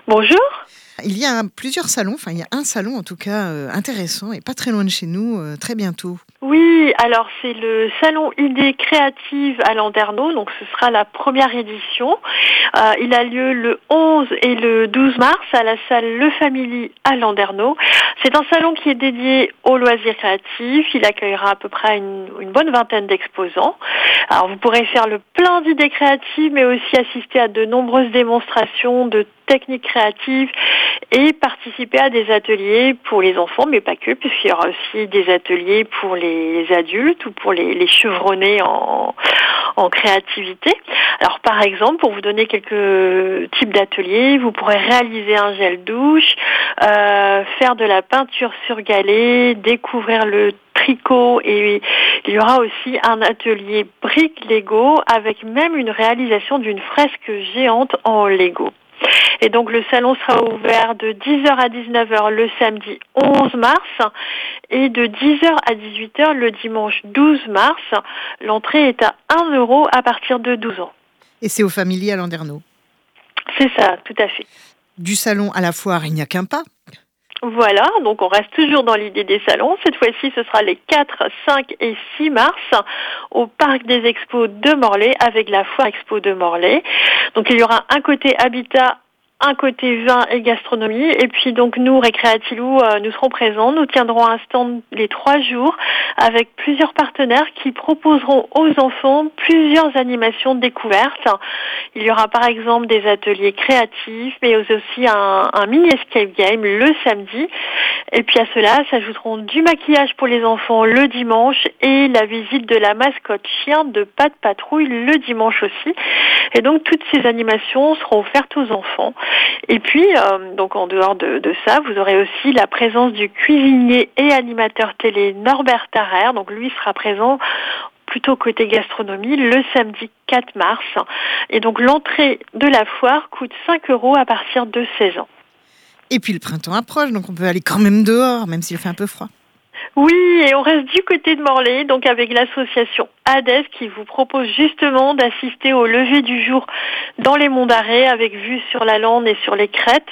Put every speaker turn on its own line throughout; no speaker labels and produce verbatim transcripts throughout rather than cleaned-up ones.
Bonjour.
Il y a un- plusieurs salons, enfin il y a un salon en tout cas euh, intéressant et pas très loin de chez nous, euh, très bientôt.
Oui, alors c'est le salon Idées créatives à Landerneau, donc ce sera la première édition. Euh, il a lieu le onze et le douze mars à la salle Le Family à Landerneau. C'est un salon qui est dédié aux loisirs créatifs. Il accueillera à peu près une, une bonne vingtaine d'exposants. Alors vous pourrez faire le plein d'idées créatives, mais aussi assister à de nombreuses démonstrations de techniques créatives et participer à des ateliers pour les enfants, mais pas que, puisqu'il y aura aussi des ateliers pour les adultes ou pour les, les chevronnés en, en créativité. Alors par exemple, pour vous donner quelques types d'ateliers, vous pourrez réaliser un gel douche, euh, faire de la peinture sur galet, découvrir le tricot, et il y aura aussi un atelier briques Lego avec même une réalisation d'une fresque géante en Lego. Et donc le salon sera ouvert de dix heures à dix-neuf heures le samedi onze mars et de dix heures à dix-huit heures le dimanche douze mars. L'entrée est à un euro à partir de douze ans.
Et c'est au Family à Landerneau.
C'est ça, tout à fait.
Du salon à la foire, il n'y a qu'un pas.
Voilà, donc on reste toujours dans l'idée des salons. Cette fois-ci, ce sera les quatre, cinq et six mars au Parc des Expos de Morlaix avec la Foire Expo de Morlaix. Donc il y aura un côté habitat, un côté vin et gastronomie, et puis donc nous, Récréatilou, euh, nous serons présents. Nous tiendrons un stand les trois jours avec plusieurs partenaires qui proposeront aux enfants plusieurs animations découvertes. Il y aura par exemple des ateliers créatifs, mais aussi un, un mini escape game le samedi. Et puis à cela s'ajouteront du maquillage pour les enfants le dimanche et la visite de la mascotte chien de Pat Patrouille le dimanche aussi. Et donc toutes ces animations seront offertes aux enfants. Et puis, euh, donc en dehors de, de ça, vous aurez aussi la présence du cuisinier et animateur télé Norbert Tarrer. Donc lui sera présent plutôt côté gastronomie le samedi quatre mars. Et donc l'entrée de la foire coûte cinq euros à partir de seize ans.
Et puis le printemps approche, donc on peut aller quand même dehors, même s'il fait un peu froid.
Oui, et on reste du côté de Morlaix, donc avec l'association Hades qui vous propose justement d'assister au lever du jour dans les monts d'Arrée avec vue sur la Lande et sur les crêtes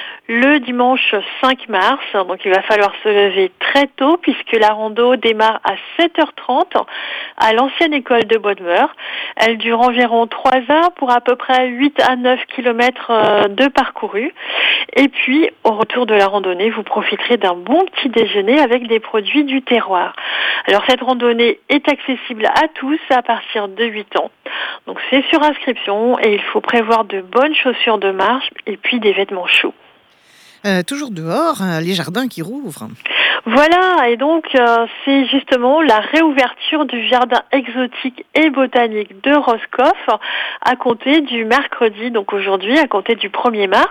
le dimanche cinq mars. Donc il va falloir se lever très tôt puisque la rando démarre à sept heures trente à l'ancienne école de Bodmeur. Elle dure environ trois heures pour à peu près huit à neuf kilomètres de parcouru. Et puis, au retour de la randonnée, vous profiterez d'un bon petit déjeuner avec des produits du terroir. Alors, cette randonnée est accessible à tous à partir de huit ans. Donc, c'est sur inscription et il faut prévoir de bonnes chaussures de marche et puis des vêtements chauds.
Euh, toujours dehors, euh, les jardins qui rouvrent.
Voilà, et donc euh, c'est justement la réouverture du jardin exotique et botanique de Roscoff à compter du mercredi, donc aujourd'hui à compter du premier mars.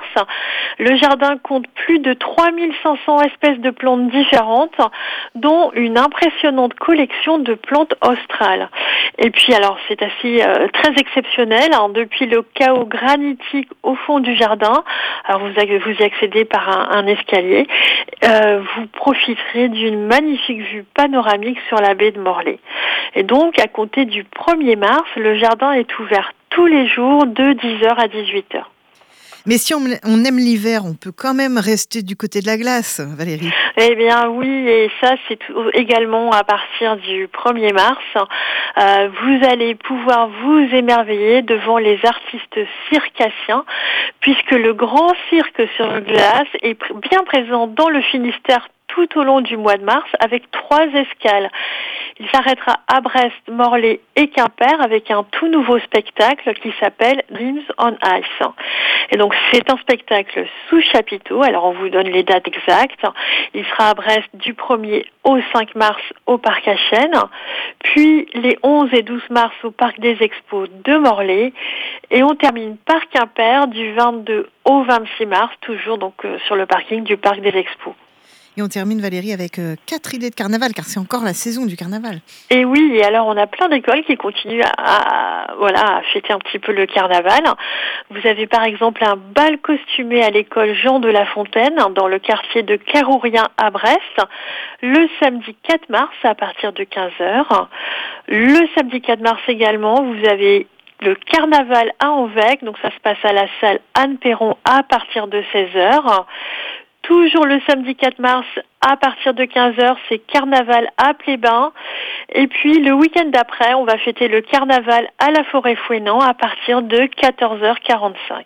Le jardin compte plus de trois mille cinq cents espèces de plantes différentes, dont une impressionnante collection de plantes australes. Et puis alors c'est assez euh, très exceptionnel, hein, depuis le chaos granitique au fond du jardin, alors vous, vous y accédez par un, un escalier, euh, vous profiterez d'une magnifique vue panoramique sur la baie de Morlaix. Et donc, à compter du premier mars, le jardin est ouvert tous les jours de dix heures à dix-huit heures.
Mais si on, on aime l'hiver, on peut quand même rester du côté de la glace, Valérie.
Eh bien oui, et ça c'est tout, également à partir du premier mars. Euh, vous allez pouvoir vous émerveiller devant les artistes circassiens, puisque le grand cirque sur glace est bien présent dans le Finistère tout au long du mois de mars avec trois escales. Il s'arrêtera à Brest, Morlaix et Quimper avec un tout nouveau spectacle qui s'appelle Dreams on Ice. Et donc c'est un spectacle sous chapiteau, alors on vous donne les dates exactes. Il sera à Brest du premier au cinq mars au Parc à Chênes, puis les onze et douze mars au Parc des Expos de Morlaix, et on termine par Quimper du vingt-deux au vingt-six mars, toujours donc euh, sur le parking du Parc des Expos.
Et on termine, Valérie, avec euh, quatre idées de carnaval, car c'est encore la saison du carnaval.
Et oui, et alors on a plein d'écoles qui continuent à, à, voilà, à fêter un petit peu le carnaval. Vous avez par exemple un bal costumé à l'école Jean de La Fontaine, dans le quartier de Carourien à Brest, le samedi quatre mars à partir de quinze heures. Le samedi quatre mars également, vous avez le carnaval à Anvec, donc ça se passe à la salle Anne Perron à partir de seize heures. Toujours le samedi quatre mars, à partir de quinze heures, c'est carnaval à Plébain. Et puis le week-end d'après, on va fêter le carnaval à la Forêt-Fouesnant à partir de quatorze heures quarante-cinq.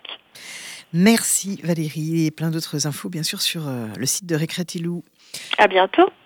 Merci Valérie, et plein d'autres infos bien sûr sur euh, le site de Récréatilou.
À bientôt.